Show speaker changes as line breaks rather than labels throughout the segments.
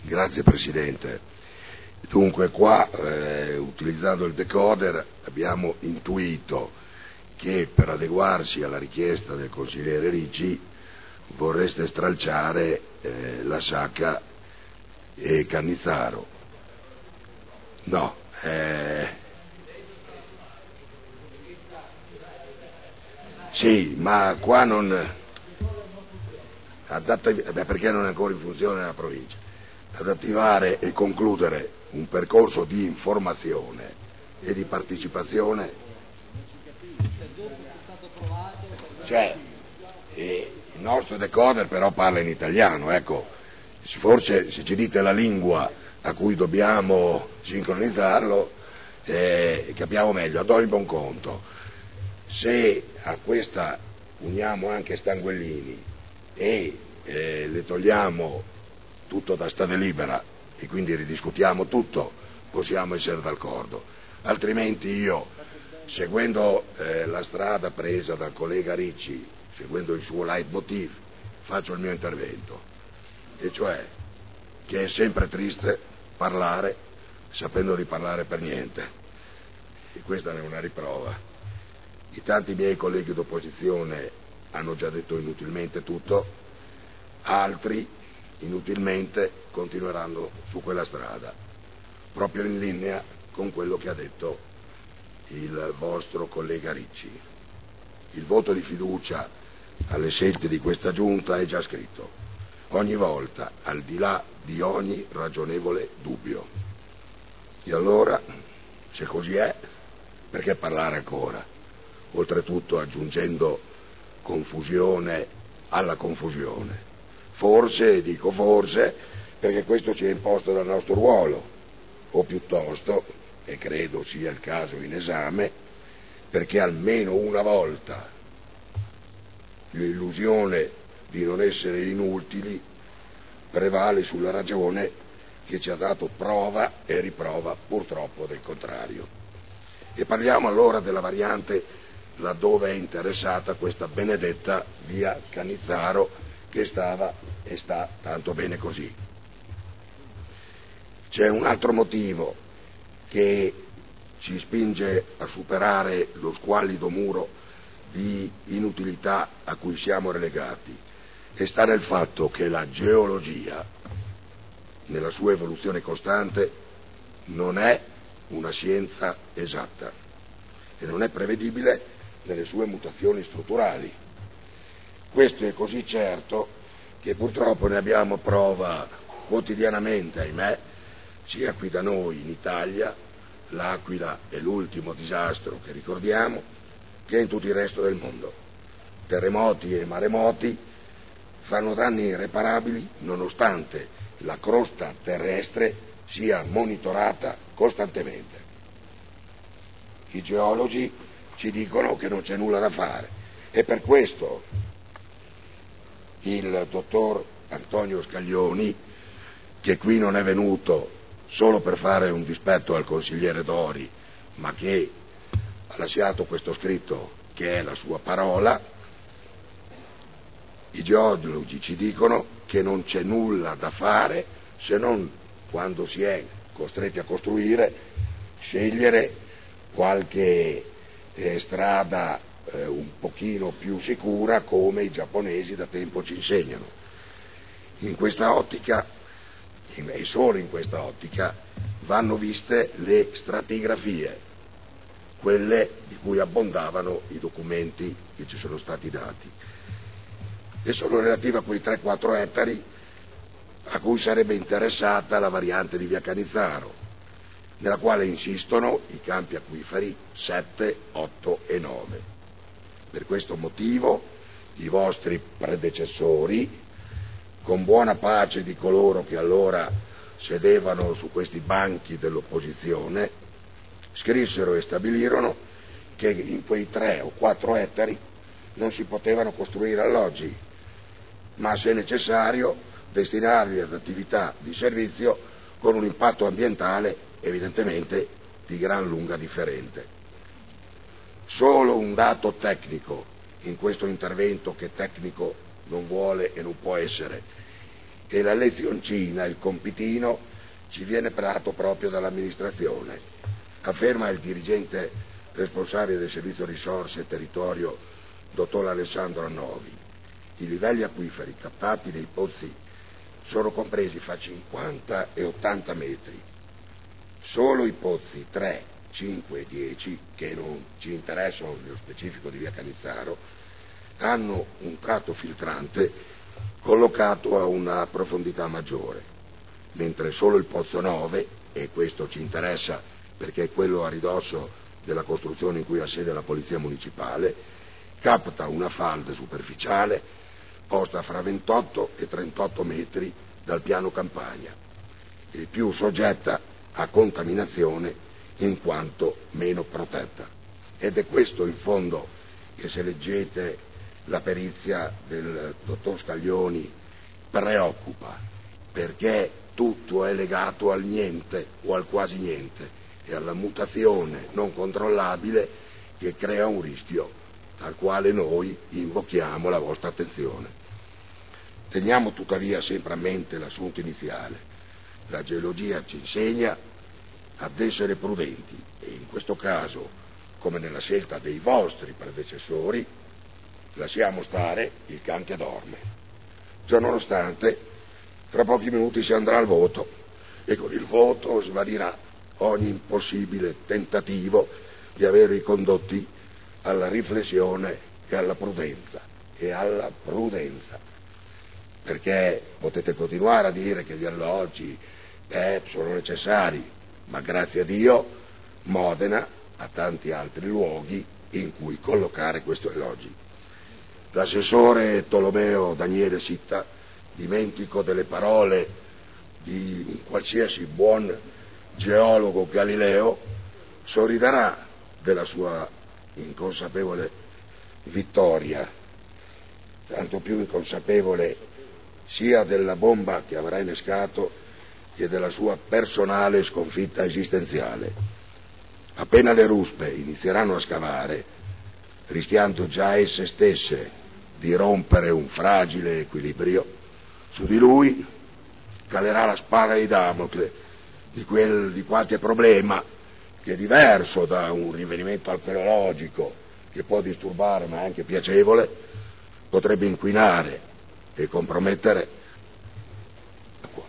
Grazie Presidente. Dunque qua, utilizzando il decoder, abbiamo intuito che per adeguarsi alla richiesta del consigliere Ricci vorreste stralciare la Sciacca e Cannizzaro. No, sì, ma qua non... perché non è ancora in funzione la provincia, ad attivare e concludere un percorso di informazione e di partecipazione, cioè il nostro decoder però parla in italiano, ecco, forse se ci dite la lingua a cui dobbiamo sincronizzarlo capiamo meglio. Ad ogni buon conto, se a questa uniamo anche Stanguellini e le togliamo tutto da Stade Libera e quindi ridiscutiamo tutto, possiamo essere d'accordo. Altrimenti io, seguendo la strada presa dal collega Ricci, seguendo il suo leitmotiv, faccio il mio intervento, e cioè che è sempre triste parlare sapendo di parlare per niente, e questa ne è una riprova. I tanti miei colleghi d'opposizione hanno già detto inutilmente tutto, altri inutilmente continueranno su quella strada, proprio in linea con quello che ha detto il vostro collega Ricci. Il voto di fiducia alle scelte di questa giunta è già scritto, ogni volta, al di là di ogni ragionevole dubbio. E allora, se così è, perché parlare ancora? Oltretutto aggiungendo confusione alla confusione. Forse, dico forse, perché questo ci è imposto dal nostro ruolo, o piuttosto, e credo sia il caso in esame, perché almeno una volta l'illusione di non essere inutili prevale sulla ragione che ci ha dato prova e riprova purtroppo del contrario. E parliamo allora della variante laddove è interessata questa benedetta via Cannizzaro, che stava e sta tanto bene così. C'è un altro motivo che ci spinge a superare lo squallido muro di inutilità a cui siamo relegati, e sta nel fatto che la geologia, nella sua evoluzione costante, non è una scienza esatta e non è prevedibile nelle sue mutazioni strutturali. Questo è così certo che purtroppo ne abbiamo prova quotidianamente, ahimè, sia qui da noi in Italia, l'Aquila è l'ultimo disastro che ricordiamo, che in tutto il resto del mondo. Terremoti e maremoti fanno danni irreparabili nonostante la crosta terrestre sia monitorata costantemente. I geologi ci dicono che non c'è nulla da fare, e per questo il dottor Antonio Scaglioni, che qui non è venuto solo per fare un dispetto al consigliere Dori, ma che ha lasciato questo scritto che è la sua parola, i geologi ci dicono che non c'è nulla da fare se non, quando si è costretti a costruire, scegliere qualche strada un pochino più sicura, come i giapponesi da tempo ci insegnano. In questa ottica, e solo in questa ottica, vanno viste le stratigrafie, quelle di cui abbondavano i documenti che ci sono stati dati, e sono relative a quei 3-4 ettari a cui sarebbe interessata la variante di via Cannizzaro, nella quale insistono i campi acquiferi 7, 8 e 9. Per questo motivo i vostri predecessori, con buona pace di coloro che allora sedevano su questi banchi dell'opposizione, scrissero e stabilirono che in quei 3 o 4 ettari non si potevano costruire alloggi, ma se necessario destinarli ad attività di servizio con un impatto ambientale evidentemente di gran lunga differente. Solo un dato tecnico in questo intervento, che tecnico non vuole e non può essere: che la lezioncina, il compitino, ci viene dato proprio dall'amministrazione, afferma il dirigente responsabile del servizio risorse e territorio, dottor Alessandro Annovi. I livelli acquiferi captati nei pozzi sono compresi fra 50 e 80 metri. Solo i pozzi 3, 5 e 10, che non ci interessano nello specifico di via Canizzaro, hanno un tratto filtrante collocato a una profondità maggiore, mentre solo il pozzo 9, e questo ci interessa perché è quello a ridosso della costruzione in cui ha sede la Polizia Municipale, capta una falda superficiale posta fra 28 e 38 metri dal piano campagna, e più soggetta a contaminazione in quanto meno protetta. Ed è questo in fondo che, se leggete la perizia del dottor Scaglioni, preoccupa, perché tutto è legato al niente o al quasi niente e alla mutazione non controllabile che crea un rischio al quale noi invochiamo la vostra attenzione. Teniamo tuttavia sempre a mente l'assunto iniziale. La geologia ci insegna ad essere prudenti e in questo caso, come nella scelta dei vostri predecessori, lasciamo stare il can che dorme. Ciononostante, tra pochi minuti si andrà al voto e con il voto svanirà ogni impossibile tentativo di aver ricondotti alla riflessione e alla prudenza. Perché potete continuare a dire che gli alloggi sono necessari, ma grazie a Dio Modena ha tanti altri luoghi in cui collocare questi alloggi. L'assessore Tolomeo Daniele Sitta, dimentico delle parole di un qualsiasi buon geologo Galileo, sorriderà della sua inconsapevole vittoria, tanto più inconsapevole sia della bomba che avrà innescato che della sua personale sconfitta esistenziale. Appena le ruspe inizieranno a scavare, rischiando già esse stesse di rompere un fragile equilibrio, su di lui calerà la spada di Damocle di qualche problema che, diverso da un rinvenimento archeologico che può disturbare ma è anche piacevole, potrebbe inquinare e compromettere l'acqua.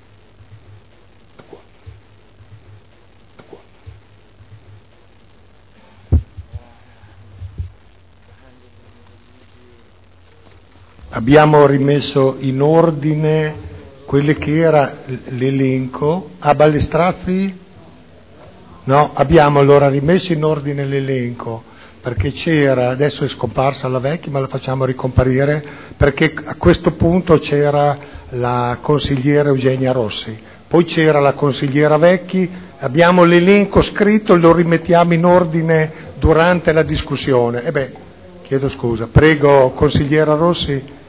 Abbiamo rimesso in ordine quello che era l'elenco. A Ballestrazzi? No, abbiamo allora rimesso in ordine l'elenco, perché c'era, adesso è scomparsa la Vecchi, ma la facciamo ricomparire, perché a questo punto c'era la consigliera Eugenia Rossi, poi c'era la consigliera Vecchi, abbiamo l'elenco scritto, lo rimettiamo in ordine durante la discussione. Chiedo scusa, prego consigliera Rossi.